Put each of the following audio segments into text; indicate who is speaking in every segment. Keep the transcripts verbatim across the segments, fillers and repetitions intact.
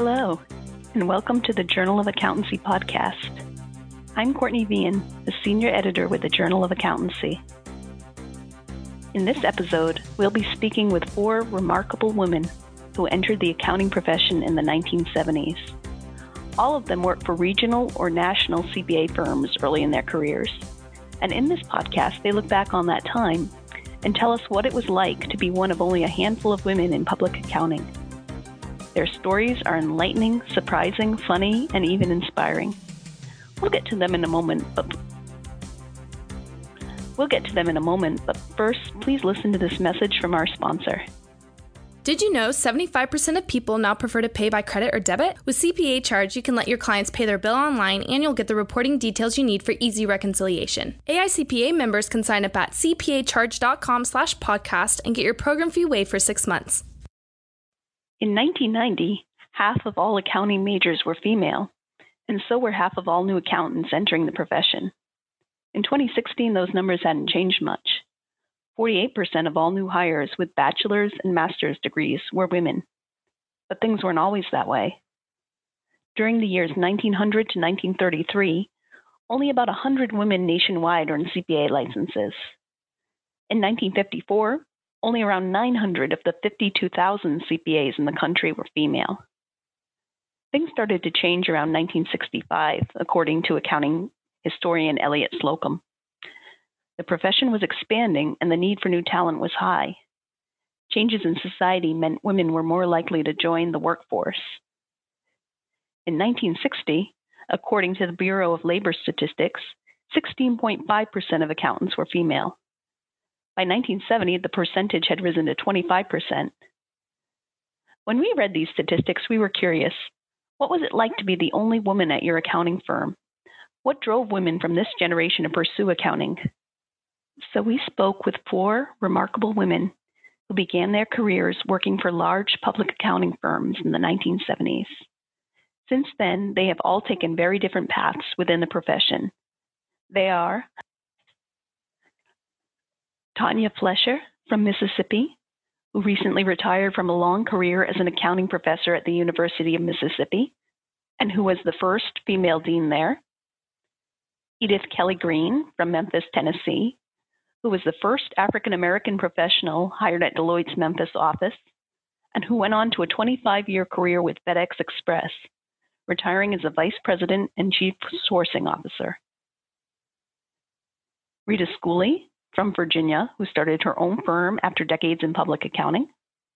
Speaker 1: Hello, and welcome to the Journal of Accountancy podcast. I'm Courtney Vian, the senior editor with the Journal of Accountancy. In this episode, we'll be speaking with four remarkable women who entered the accounting profession in the nineteen seventies. All of them worked for regional or national C P A firms early in their careers. And in this podcast, they look back on that time and tell us what it was like to be one of only a handful of women in public accounting. Their stories are enlightening, surprising, funny, and even inspiring. We'll get to them in a moment, but we'll get to them in a moment, but first, please listen to this message from our sponsor.
Speaker 2: Did you know seventy-five percent of people now prefer to pay by credit or debit? With C P A Charge, you can let your clients pay their bill online and you'll get the reporting details you need for easy reconciliation. A I C P A members can sign up at cpacharge.com slash podcast and get your program fee waived for six months.
Speaker 1: In nineteen ninety, half of all accounting majors were female, and so were half of all new accountants entering the profession. In twenty sixteen, those numbers hadn't changed much. forty-eight percent of all new hires with bachelor's and master's degrees were women. But things weren't always that way. During the years nineteen hundred to nineteen thirty-three, only about one hundred women nationwide earned C P A licenses. In nineteen fifty-four, only around nine hundred of the fifty-two thousand C P As in the country were female. Things started to change around nineteen sixty-five, according to accounting historian Elliot Slocum. The profession was expanding and the need for new talent was high. Changes in society meant women were more likely to join the workforce. In nineteen sixty, according to the Bureau of Labor Statistics, sixteen point five percent of accountants were female. By nineteen seventy, the percentage had risen to twenty-five percent. When we read these statistics, we were curious. What was it like to be the only woman at your accounting firm? What drove women from this generation to pursue accounting? So we spoke with four remarkable women who began their careers working for large public accounting firms in the nineteen seventies. Since then, they have all taken very different paths within the profession. They are Tanya Flesher from Mississippi, who recently retired from a long career as an accounting professor at the University of Mississippi, and who was the first female dean there. Edith Kelly Green from Memphis, Tennessee, who was the first African-American professional hired at Deloitte's Memphis office, and who went on to a twenty-five-year career with FedEx Express, retiring as a vice president and chief sourcing officer. Rita Schooley from Virginia, who started her own firm after decades in public accounting.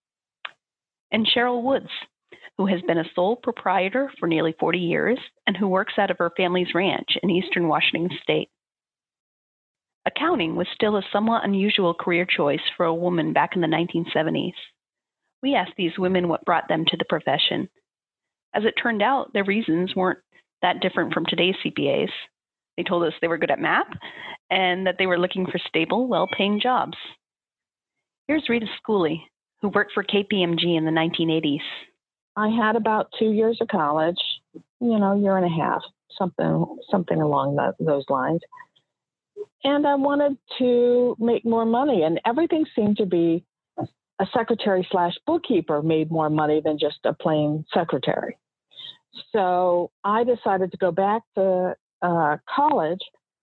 Speaker 1: And Cheryl Woods, who has been a sole proprietor for nearly forty years and who works out of her family's ranch in eastern Washington state. Accounting was still a somewhat unusual career choice for a woman back in the nineteen seventies. We asked these women what brought them to the profession. As it turned out, their reasons weren't that different from today's C P As. They told us they were good at math and that they were looking for stable, well-paying jobs. Here's Rita Schooley, who worked for K P M G in the nineteen eighties.
Speaker 3: I had about two years of college, you know, year and a half, something something along that, those lines. And I wanted to make more money, and everything seemed to be a secretary slash bookkeeper made more money than just a plain secretary. So I decided to go back to uh, college,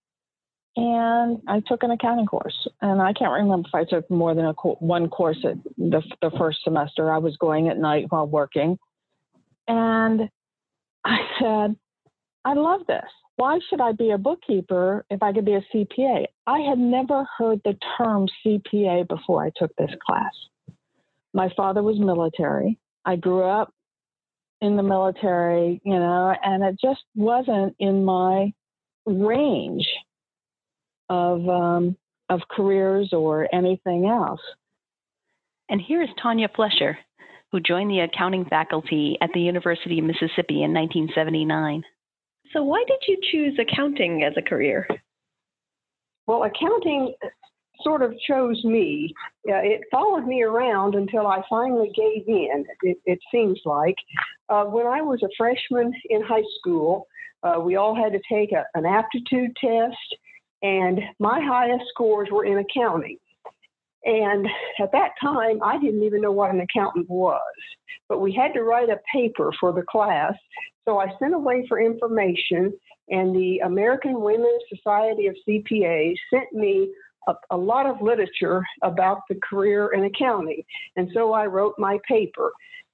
Speaker 3: and I took an accounting course. And I can't remember if I took more than a co- one course at the, the first semester. I was going at night while working. And I said, I love this. Why should I be a bookkeeper if I could be a C P A? I had never heard the term C P A before I took this class. My father was military. I grew up in the military, you know, and it just wasn't in my range of um, of careers or anything else.
Speaker 1: And here is Tanya Flesher, who joined the accounting faculty at the University of Mississippi in nineteen seventy-nine. So why did you choose accounting as a career?
Speaker 4: Well, accounting sort of chose me. Uh, it followed me around until I finally gave in, it, it seems like. Uh, when I was a freshman in high school, uh, we all had to take a, an aptitude test, and my highest scores were in accounting. And at that time, I didn't even know what an accountant was, but we had to write a paper for the class. So I sent away for information, and the American Women's Society of C P As sent me a, a lot of literature about the career in accounting. And so I wrote my paper.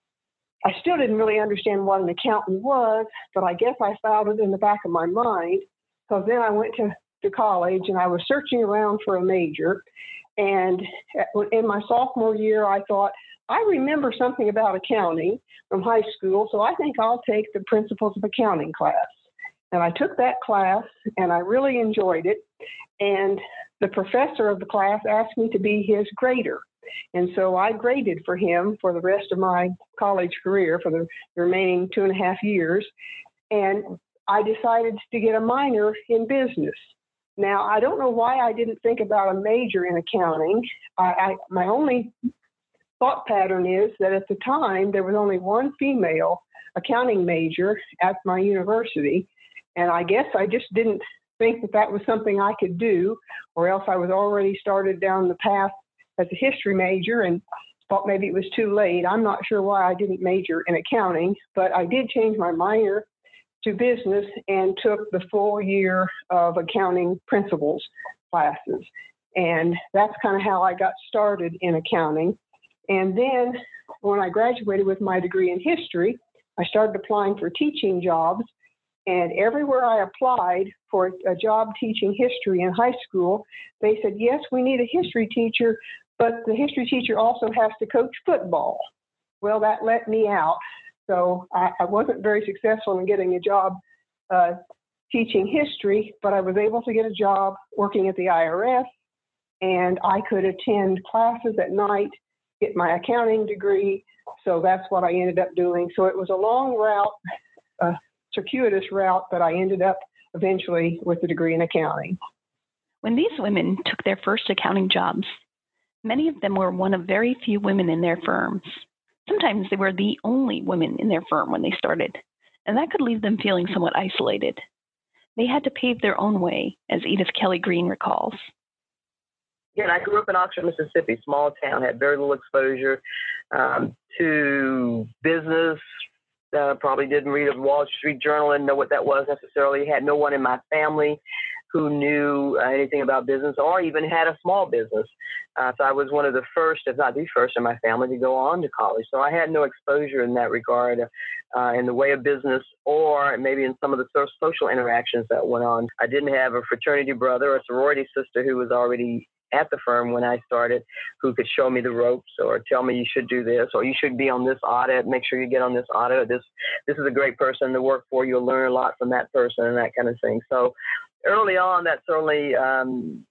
Speaker 4: I still didn't really understand what an accountant was, but I guess I filed it in the back of my mind, because then I went to, to college and I was searching around for a major. And in my sophomore year, I thought, I remember something about accounting from high school, so I think I'll take the Principles of Accounting class. And I took that class, and I really enjoyed it. And the professor of the class asked me to be his grader. And so I graded for him for the rest of my college career, for the remaining two and a half years. And I decided to get a minor in business. Now, I don't know why I didn't think about a major in accounting. I, I, my only thought pattern is that at the time, there was only one female accounting major at my university. And I guess I just didn't think that that was something I could do, or else I was already started down the path as a history major and thought maybe it was too late. I'm not sure why I didn't major in accounting, but I did change my minor to business and took the full year of accounting principles classes. And that's kind of how I got started in accounting. And then when I graduated with my degree in history, I started applying for teaching jobs. And everywhere I applied for a job teaching history in high school, they said, yes, we need a history teacher, but the history teacher also has to coach football. Well, that let me out. So I, I wasn't very successful in getting a job uh, teaching history, but I was able to get a job working at the I R S, and I could attend classes at night, get my accounting degree. So that's what I ended up doing. So it was a long route, a circuitous route, but I ended up eventually with a degree in accounting.
Speaker 1: When these women took their first accounting jobs, many of them were one of very few women in their firms. Sometimes they were the only women in their firm when they started, and that could leave them feeling somewhat isolated. They had to pave their own way, as Edith Kelly Green recalls.
Speaker 5: Yeah, and I grew up in Oxford, Mississippi, small town, had very little exposure um, to business. Uh, probably didn't read a Wall Street Journal and know what that was necessarily. Had no one in my family who knew uh, anything about business or even had a small business. Uh, so I was one of the first, if not the first in my family to go on to college. So I had no exposure in that regard uh, in the way of business or maybe in some of the so- social interactions that went on. I didn't have a fraternity brother or a sorority sister who was already at the firm when I started, who could show me the ropes or tell me you should do this or you should be on this audit, make sure you get on this audit. This this is a great person to work for. You'll learn a lot from that person and that kind of thing. So early on, that certainly, um,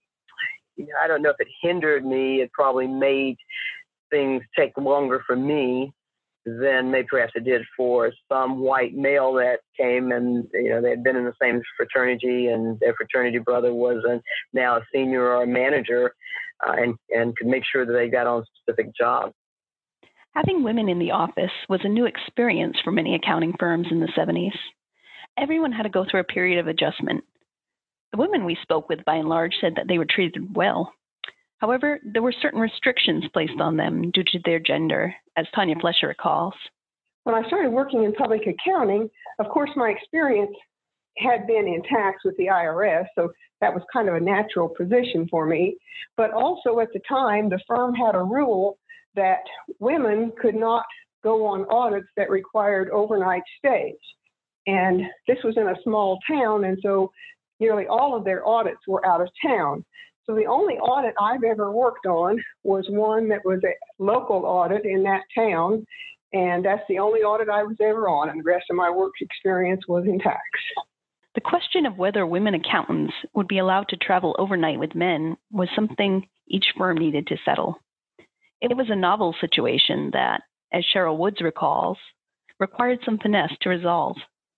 Speaker 5: I don't know if it hindered me. It probably made things take longer for me than maybe perhaps it did for some white male that came and, you know, they had been in the same fraternity and their fraternity brother was a, now a senior or a manager uh, and, and could make sure that they got on specific jobs.
Speaker 1: Having women in the office was a new experience for many accounting firms in the seventies. Everyone had to go through a period of adjustment. The women we spoke with, by and large, said that they were treated well. However, there were certain restrictions placed on them due to their gender, as Tanya Flesher recalls.
Speaker 4: When I started working in public accounting, of course, my experience had been in tax with the I R S, so that was kind of a natural position for me. But also at the time, the firm had a rule that women could not go on audits that required overnight stays. And this was in a small town, and so nearly all of their audits were out of town. So the only audit I've ever worked on was one that was a local audit in that town, and that's the only audit I was ever on, and the rest of my work experience was in tax.
Speaker 1: The question of whether women accountants would be allowed to travel overnight with men was something each firm needed to settle. It was a novel situation that, as Cheryl Woods recalls, required some finesse to resolve.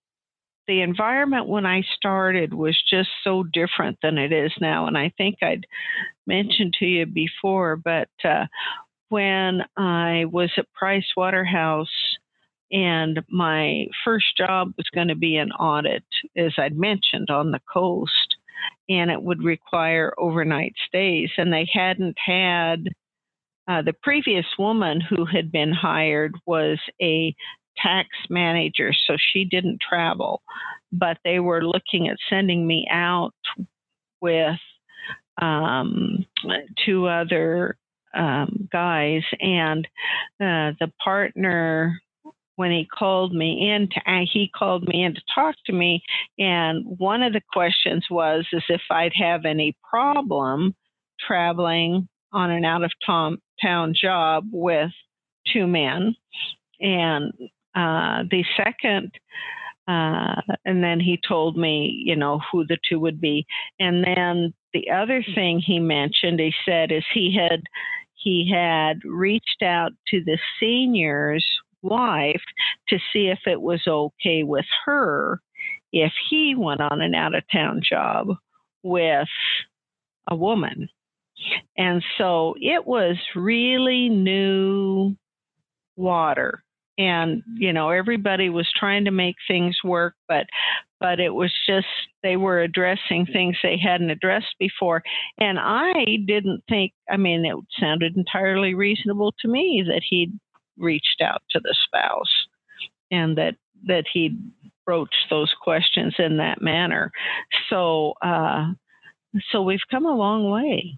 Speaker 6: The environment when I started was just so different than it is now. And I think I'd mentioned to you before, but uh, when I was at Price Waterhouse and my first job was going to be an audit, as I'd mentioned, on the coast, and it would require overnight stays. And they hadn't had uh, the previous woman who had been hired was a tax manager, so she didn't travel. But they were looking at sending me out with um, two other um, guys, and uh, the partner, when he called me in, to, uh, he called me in to talk to me, and one of the questions was is if I'd have any problem traveling on an out-of-town job with two men, and uh, the second, uh, and then he told me, you know, who the two would be, and then the other thing he mentioned, he said, is he had he had reached out to the senior's wife to see if it was okay with her if he went on an out-of-town job with a woman. And so it was really new water. And, you know, everybody was trying to make things work, but but it was just, they were addressing things they hadn't addressed before. And I didn't think, I mean, it sounded entirely reasonable to me that he'd reached out to the spouse and that that he'd broached those questions in that manner. So, uh, so we've come a long way.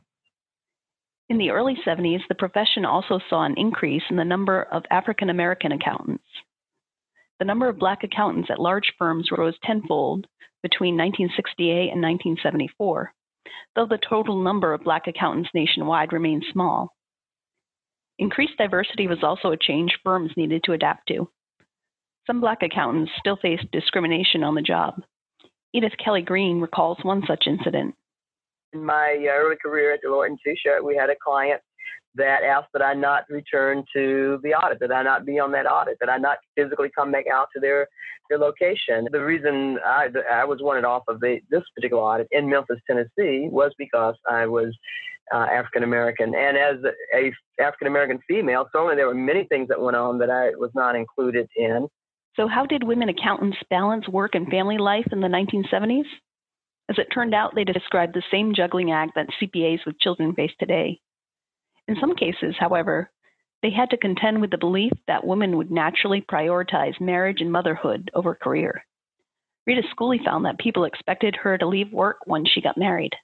Speaker 1: In the early seventies, the profession also saw an increase in the number of African American accountants. The number of Black accountants at large firms rose tenfold between nineteen sixty-eight and nineteen seventy-four, though the total number of Black accountants nationwide remained small. Increased diversity was also a change firms needed to adapt to. Some Black accountants still faced discrimination on the job. Edith Kelly Green recalls one such incident.
Speaker 5: In my early career at Deloitte and Touche, we had a client that asked that I not return to the audit, that I not be on that audit, that I not physically come back out to their, their location. The reason I, I was wanted off of the, this particular audit in Memphis, Tennessee, was because I was uh, African American. And as a African American female, certainly there were many things that went on that I was not included in.
Speaker 1: So how did women accountants balance work and family life in the nineteen seventies? As it turned out, they described the same juggling act that C P As with children face today. In some cases, however, they had to contend with the belief that women would naturally prioritize marriage and motherhood over career. Rita Schooley found that people expected her to leave work when she got married.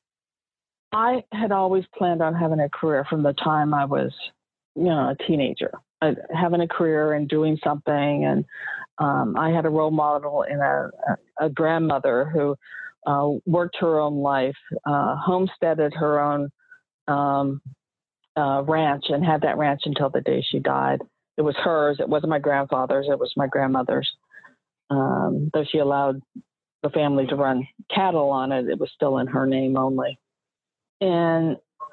Speaker 3: I had always planned on having a career from the time I was, you know, a teenager, uh, having a career and doing something. And um, I had a role model in a, a, a grandmother who uh, worked her own life, uh, homesteaded her own um, uh, ranch, and had that ranch until the day she died. It was hers. It wasn't my grandfather's. It was my grandmother's. Um, though she allowed the family to run cattle on it, it was still in her name only. And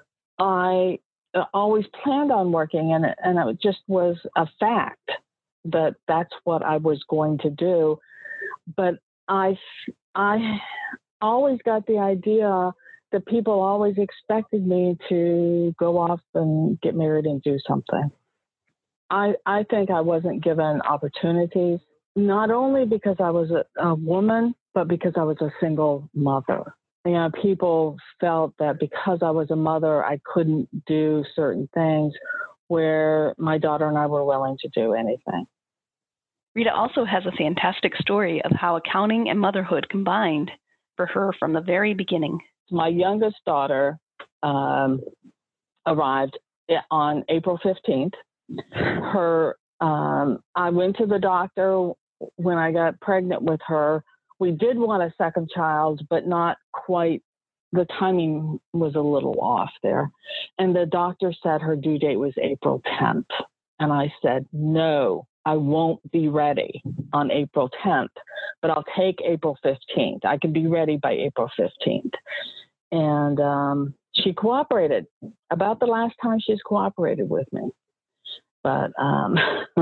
Speaker 3: I always planned on working, and it, and it just was a fact that that's what I was going to do. But I, I always got the idea that people always expected me to go off and get married and do something. I, I think I wasn't given opportunities, not only because I was a, a woman, but because I was a single mother. You know, people felt that because I was a mother, I couldn't do certain things where my daughter and I were willing to do anything.
Speaker 1: Rita also has a fantastic story of how accounting and motherhood combined for her from the very beginning.
Speaker 3: My youngest daughter um, arrived on April fifteenth. Her, um, I went to the doctor when I got pregnant with her. We did want a second child, but not quite. The timing was a little off there. And the doctor said her due date was April tenth. And I said, no, I won't be ready on April tenth, but I'll take April fifteenth. I can be ready by April fifteenth. And um, she cooperated about the last time she's cooperated with me. But um,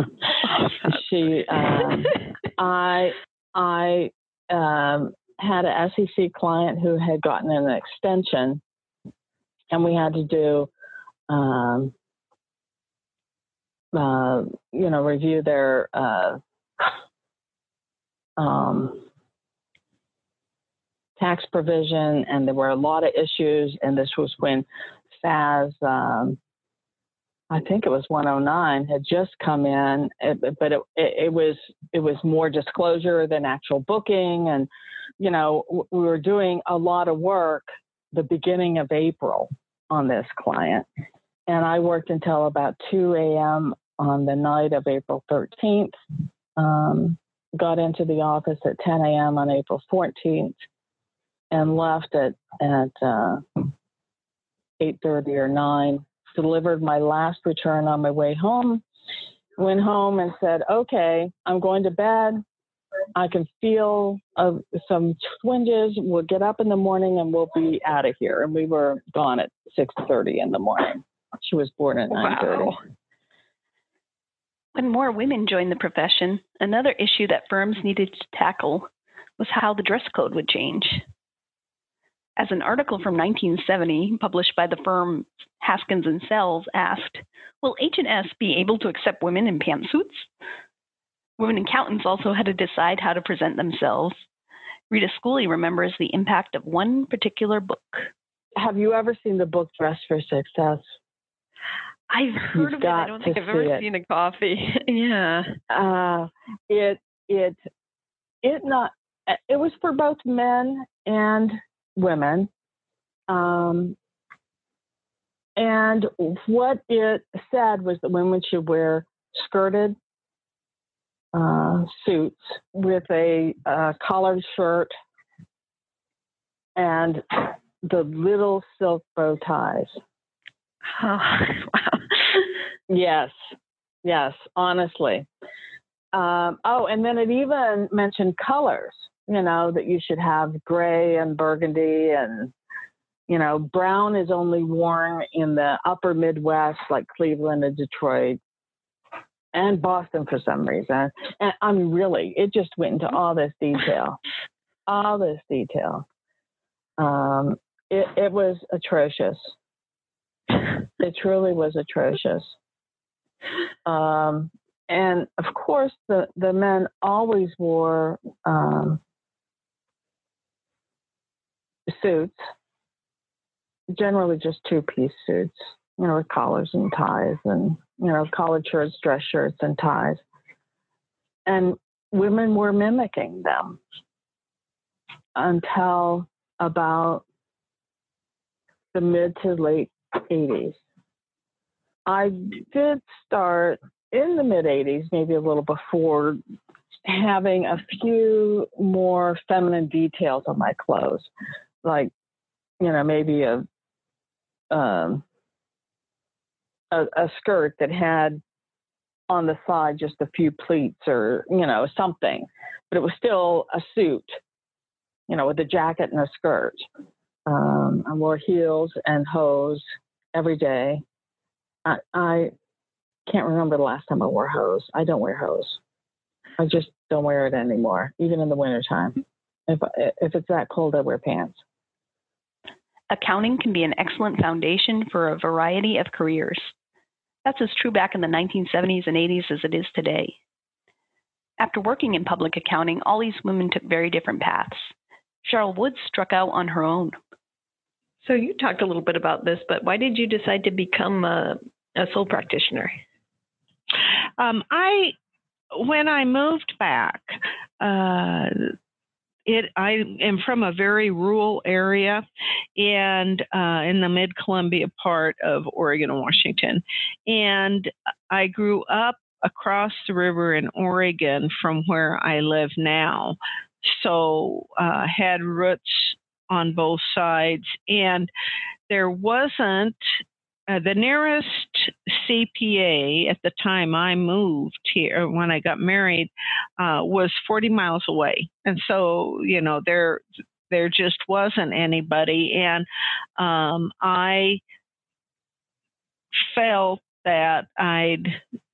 Speaker 3: she, um, I, I, Um, had an S E C client who had gotten an extension, and we had to do, um, uh, you know, review their uh, um, tax provision, and there were a lot of issues, and this was when F A S um, I think it was one oh nine, had just come in, but it, it, it was it was more disclosure than actual booking. And, you know, we were doing a lot of work the beginning of April on this client. And I worked until about two a.m. on the night of April thirteenth, um, got into the office at ten a.m. on April fourteenth, and left at, at uh, eight thirty or nine. Delivered my last return on my way home, went home and said, okay, I'm going to bed. I can feel uh, some twinges. We'll get up in the morning and we'll be out of here. And we were gone at six thirty in the morning. She was born at nine thirty.
Speaker 1: Wow. When more women joined the profession, another issue that firms needed to tackle was how the dress code would change. As an article from nineteen seventy published by the firm Haskins and Sells asked, will H and S be able to accept women in pantsuits? Women accountants also had to decide how to present themselves. Rita Schooley remembers the impact of one particular book.
Speaker 3: Have you ever seen the book Dress for Success?
Speaker 1: I've heard
Speaker 3: You've
Speaker 1: of it. I don't think I've ever
Speaker 3: it.
Speaker 1: seen a copy. yeah.
Speaker 3: Uh, it, it, it not, it was for both men and women. Um, and what it said was that women should wear skirted uh, suits with a uh, collared shirt and the little silk bow ties.
Speaker 1: Oh, wow.
Speaker 3: Yes, yes, honestly. Um, oh, and then it even mentioned colors, you know, that you should have gray and burgundy, and, you know, brown is only worn in the upper Midwest, like Cleveland and Detroit and Boston for some reason. And I mean, really, it just went into all this detail, all this detail. Um, it, it was atrocious. It truly was atrocious. Um, and of course, the, the men always wore um, suits, generally just two-piece suits, you know, with collars and ties, and, you know, collared shirts, dress shirts, and ties. And women were mimicking them until about the mid to late eighties. I did start in the mid eighties, maybe a little before, having a few more feminine details on my clothes, like, you know, maybe a um, a, a skirt that had on the side just a few pleats or, you know, something, but it was still a suit, you know, with a jacket and a skirt. Um, I wore heels and hose every day. I, I can't remember the last time I wore hose. I don't wear hose. I just don't wear it anymore, even in the wintertime. If, if it's that cold, I wear pants.
Speaker 1: Accounting can be an excellent foundation for a variety of careers. That's as true back in the nineteen seventies and eighties as it is today. After working in public accounting, all these women took very different paths. Cheryl Woods struck out on her own.
Speaker 7: So you talked a little bit about this, but why did you decide to become a, a sole practitioner?
Speaker 6: Um, I, when I moved back, uh, it I am from a very rural area, and uh, in the mid-Columbia part of Oregon and Washington, and I grew up across the river in Oregon from where I live now, so uh, had roots on both sides, and there wasn't uh, the nearest C P A at the time I moved here when I got married uh, was forty miles away, and so you know there there just wasn't anybody, and um, I felt that I'd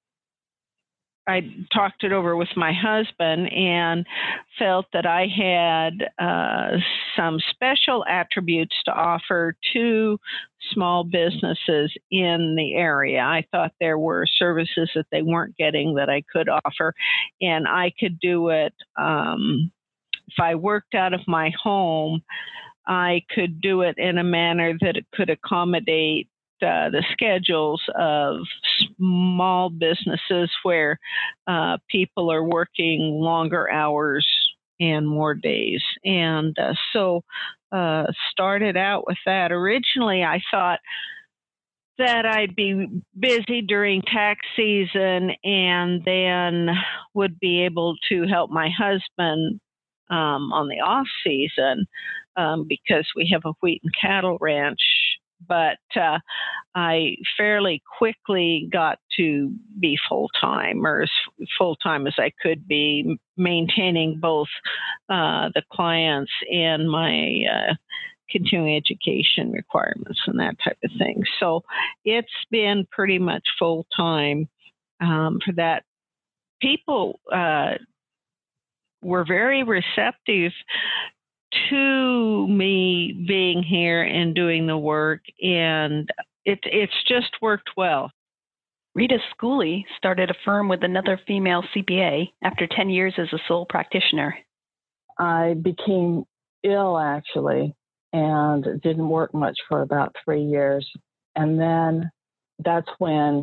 Speaker 6: I talked it over with my husband and felt that I had uh, some special attributes to offer to small businesses in the area. I thought there were services that they weren't getting that I could offer, and I could do it. Um, if I worked out of my home, I could do it in a manner that it could accommodate uh, the schedules of small businesses where uh, people are working longer hours and more days. And uh, so uh, started out with that. Originally, I thought that I'd be busy during tax season and then would be able to help my husband um, on the off season um, because we have a wheat and cattle ranch. But uh, I fairly quickly got to be full-time, or as full-time as I could be, maintaining both uh, the clients and my uh, continuing education requirements and that type of thing. So it's been pretty much full-time um, for that. People uh, were very receptive to me being here and doing the work, and it, it's just worked well.
Speaker 1: Rita Schooley started a firm with another female C P A after ten years as a sole practitioner.
Speaker 3: I became ill, actually, and didn't work much for about three years. And then that's when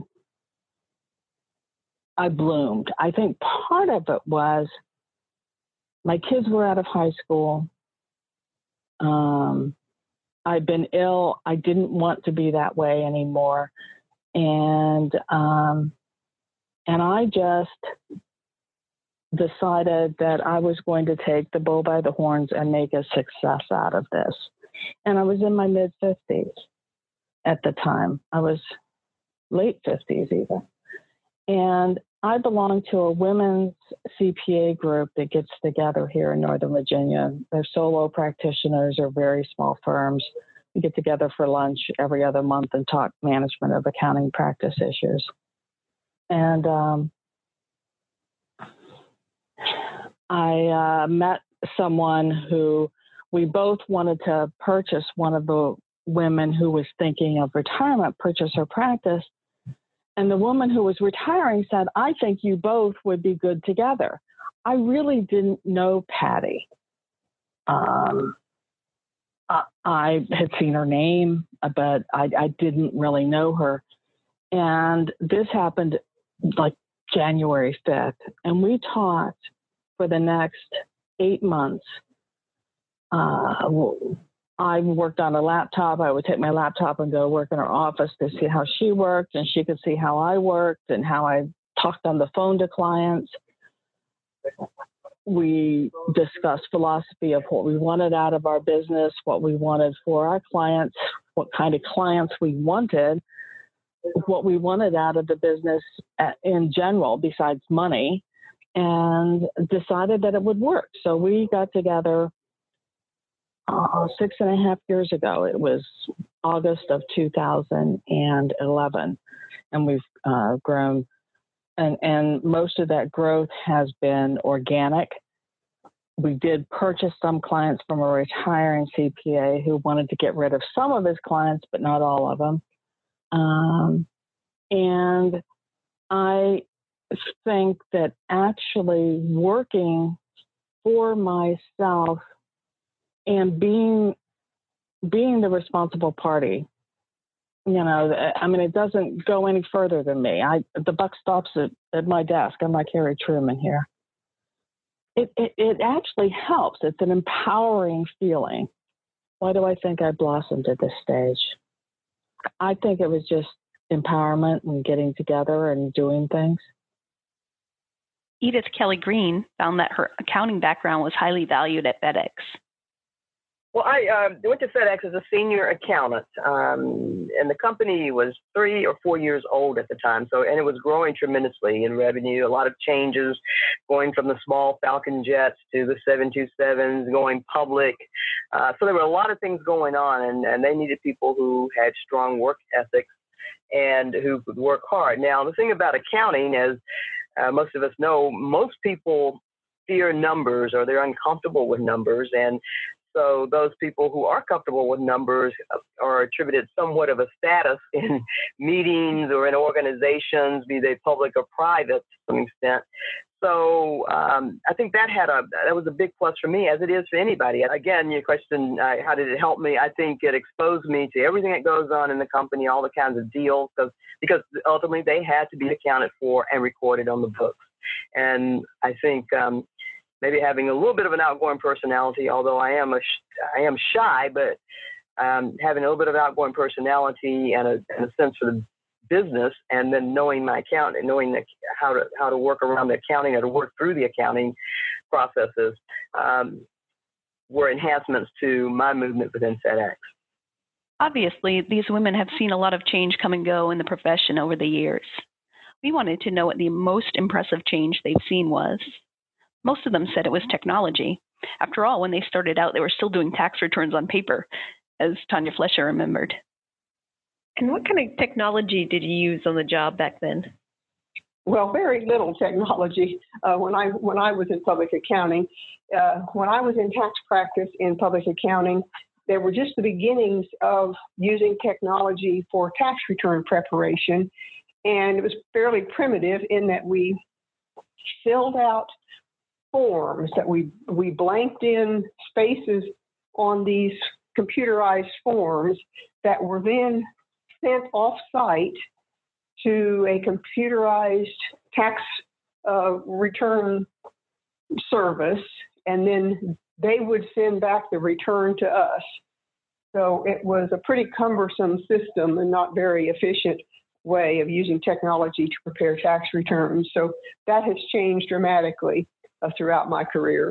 Speaker 3: I bloomed. I think part of it was my kids were out of high school. Um, I'd been ill. I didn't want to be that way anymore. And, um, and I just decided that I was going to take the bull by the horns and make a success out of this. And I was in my mid fifties at the time. I was late fifties even. And I belong to a women's C P A group that gets together here in Northern Virginia. They're solo practitioners or very small firms. We get together for lunch every other month and talk management of accounting practice issues. And um, I uh, met someone who we both wanted to purchase. One of the women who was thinking of retirement purchase her practice. And the woman who was retiring said, I think you both would be good together. I really didn't know Patty. Um, I, I had seen her name, but I, I didn't really know her. And this happened like January fifth. And we talked for the next eight months. Uh, I worked on a laptop. I would take my laptop and go work in her office to see how she worked, and she could see how I worked and how I talked on the phone to clients. We discussed philosophy of what we wanted out of our business, what we wanted for our clients, what kind of clients we wanted, what we wanted out of the business in general besides money, and decided that it would work. So we got together Uh, six and a half years ago. It was August of two thousand eleven, and we've uh, grown, and, and most of that growth has been organic. We did purchase some clients from a retiring C P A who wanted to get rid of some of his clients, but not all of them. Um, and I think that actually working for myself and being being the responsible party, you know, I mean, it doesn't go any further than me. I the buck stops at, at my desk. I'm like Harry Truman here. It, it it actually helps. It's an empowering feeling. Why do I think I blossomed at this stage? I think it was just empowerment and getting together and doing things.
Speaker 1: Edith Kelly Green found that her accounting background was highly valued at FedEx.
Speaker 5: Well, I uh, went to FedEx as a senior accountant, um, and the company was three or four years old at the time. So, and it was growing tremendously in revenue. A lot of changes, going from the small Falcon jets to the seven twenty-sevens, going public. Uh, so there were a lot of things going on, and, and they needed people who had strong work ethics and who could work hard. Now, the thing about accounting, as uh, most of us know, most people fear numbers, or they're uncomfortable with numbers, and so those people who are comfortable with numbers are attributed somewhat of a status in meetings or in organizations, be they public or private to some extent. So um, I think that had a that was a big plus for me, as it is for anybody. Again, your question, uh, how did it help me? I think it exposed me to everything that goes on in the company, all the kinds of deals, because because ultimately they had to be accounted for and recorded on the books. And I think um, maybe having a little bit of an outgoing personality, although I am a I am shy, but um, having a little bit of outgoing personality and a, and a sense for the business, and then knowing my account and knowing the, how to how to work around the accounting or to work through the accounting processes um, were enhancements to my movement within FedEx.
Speaker 1: Obviously, these women have seen a lot of change come and go in the profession over the years. We wanted to know what the most impressive change they've seen was. Most of them said it was technology. After all, when they started out, they were still doing tax returns on paper, as Tanya Flesher remembered.
Speaker 7: And what kind of technology did you use on the job back then?
Speaker 4: Well, very little technology. Uh, when I when I was in public accounting, uh, when I was in tax practice in public accounting, there were just the beginnings of using technology for tax return preparation, and it was fairly primitive in that we filled out forms that we we blanked in spaces on these computerized forms that were then sent off-site to a computerized tax uh, return service, and then they would send back the return to us. So it was a pretty cumbersome system and not very efficient way of using technology to prepare tax returns. So that has changed dramatically uh, throughout my career.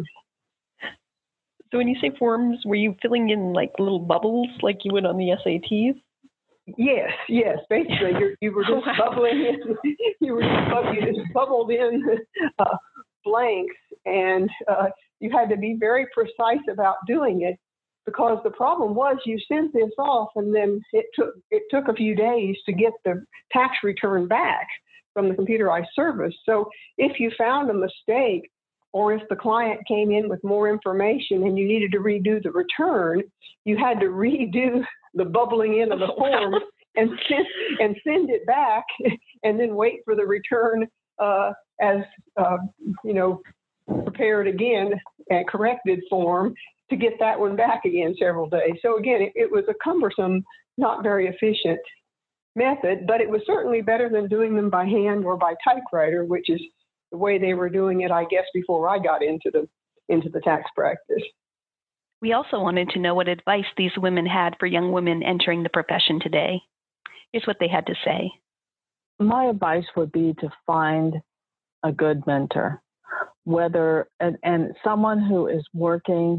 Speaker 7: So when you say forms, were you filling in like little bubbles like you would on the S A Ts?
Speaker 4: Yes, yes. Basically, you're, you were just wow. bubbling in. You were just, bub- you just bubbled in uh, blanks, and uh, you had to be very precise about doing it, because the problem was you sent this off, and then it took it took a few days to get the tax return back from the computerized service. So if you found a mistake, or if the client came in with more information and you needed to redo the return, you had to redo the bubbling in of the form and send, and send it back, and then wait for the return uh, as, uh, you know, prepared again and corrected form to get that one back again several days. So again, it, it was a cumbersome, not very efficient method, but it was certainly better than doing them by hand or by typewriter, which is the way they were doing it, I guess, before I got into the into the tax practice.
Speaker 1: We also wanted to know what advice these women had for young women entering the profession today. Here's what they had to say.
Speaker 3: My advice would be to find a good mentor, whether and, and someone who is working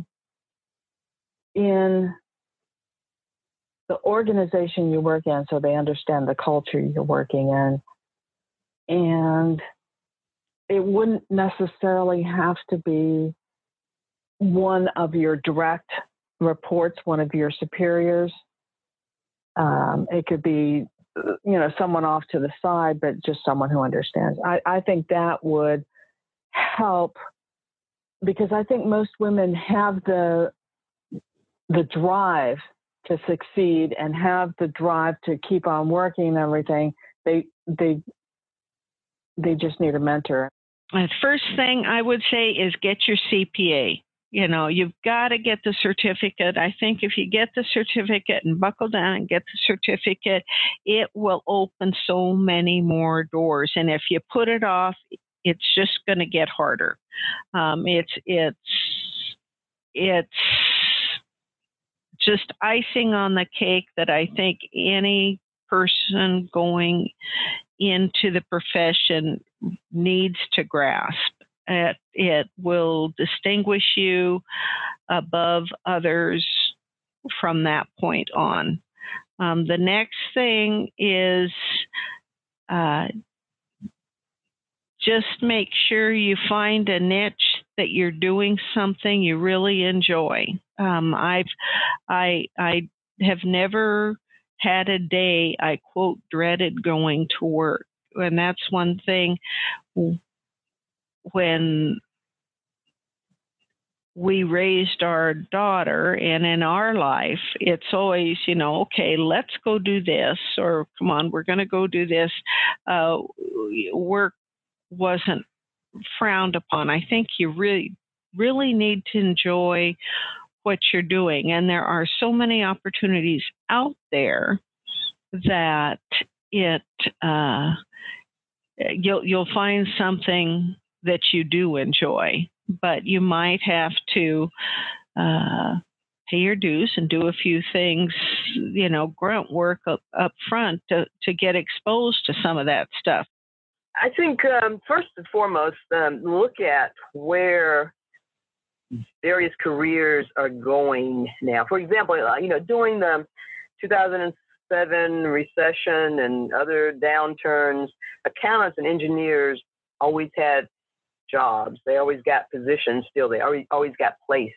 Speaker 3: in the organization you work in, so they understand the culture you're working in. And it wouldn't necessarily have to be one of your direct reports, one of your superiors. Um, it could be, you know, someone off to the side, but just someone who understands. I, I think that would help, because I think most women have the the drive to succeed and have the drive to keep on working and everything. They they they just need a mentor.
Speaker 6: The first thing I would say is get your C P A. You know, you've got to get the certificate. I think if you get the certificate and buckle down and get the certificate, it will open so many more doors. And if you put it off, it's just going to get harder. Um, it's it's it's just icing on the cake that I think any person going into the profession needs to grasp. It, it will distinguish you above others from that point on. Um, the next thing is uh, just make sure you find a niche that you're doing something you really enjoy. Um, I've, I, I have never had a day I quote dreaded going to work, and that's one thing. When we raised our daughter, and in our life, it's always, you know, okay, let's go do this, or come on, we're going to go do this. Uh, work wasn't frowned upon. I think you really, really need to enjoy what you're doing. And there are so many opportunities out there that it uh, you'll you'll find something that you do enjoy, but you might have to uh, pay your dues and do a few things, you know, grunt work up, up front to, to get exposed to some of that stuff.
Speaker 5: I think um, first and foremost, um, look at where various careers are going now. For example, you know, during the two thousand seven recession and other downturns, accountants and engineers always had jobs. They always got positions still. They always, always got placed.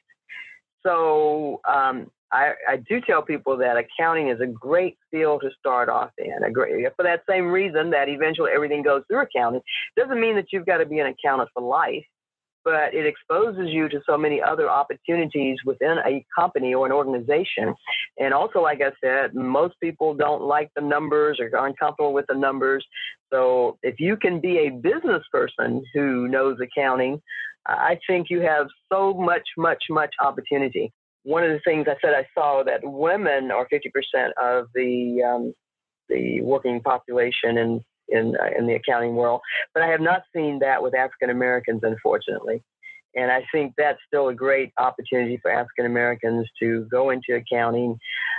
Speaker 5: So um, I, I do tell people that accounting is a great field to start off in. A great, for that same reason that eventually everything goes through accounting. Doesn't mean that you've got to be an accountant for life, but it exposes you to so many other opportunities within a company or an organization. And also, like I said, most people don't like the numbers or are uncomfortable with the numbers. So if you can be a business person who knows accounting, I think you have so much, much, much opportunity. One of the things I said, I saw that women are fifty percent of the um, the working population in in uh, in the accounting world, but I have not seen that with African Americans, unfortunately. And I think that's still a great opportunity for African Americans to go into accounting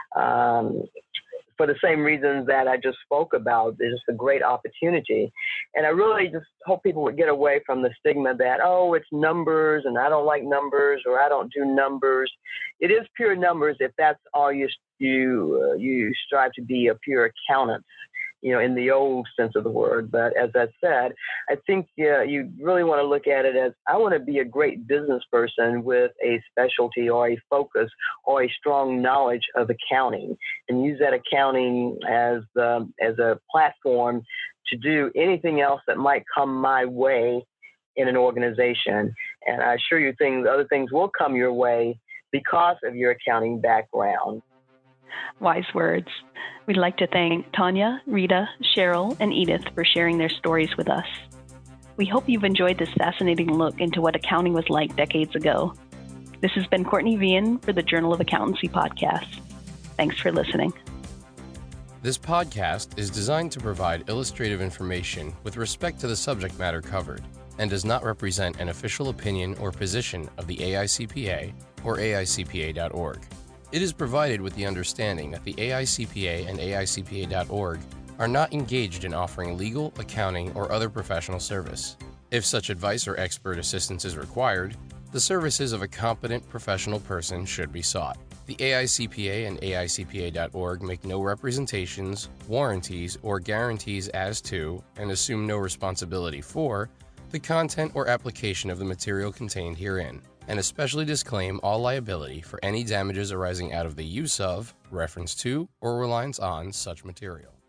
Speaker 5: um, for the same reasons that I just spoke about. It's just a great opportunity. And I really just hope people would get away from the stigma that, oh, it's numbers and I don't like numbers or I don't do numbers. It is pure numbers if that's all you you uh, you strive to be, a pure accountant, you know, in the old sense of the word. But as I said, I think uh, you really want to look at it as, I want to be a great business person with a specialty or a focus or a strong knowledge of accounting, and use that accounting as the, as a platform to do anything else that might come my way in an organization. And I assure you, things, other things will come your way because of your accounting background.
Speaker 1: Wise words. We'd like to thank Tanya, Rita, Cheryl, and Edith for sharing their stories with us. We hope you've enjoyed this fascinating look into what accounting was like decades ago. This has been Courtney Vian for the Journal of Accountancy podcast. Thanks for listening.
Speaker 8: This podcast is designed to provide illustrative information with respect to the subject matter covered, and does not represent an official opinion or position of the A I C P A or A I C P A dot org. It is provided with the understanding that the A I C P A and A I C P A dot org are not engaged in offering legal, accounting, or other professional service. If such advice or expert assistance is required, the services of a competent professional person should be sought. The A I C P A and A I C P A dot org make no representations, warranties, or guarantees as to, and assume no responsibility for, the content or application of the material contained herein, and especially disclaim all liability for any damages arising out of the use of, reference to, or reliance on such material.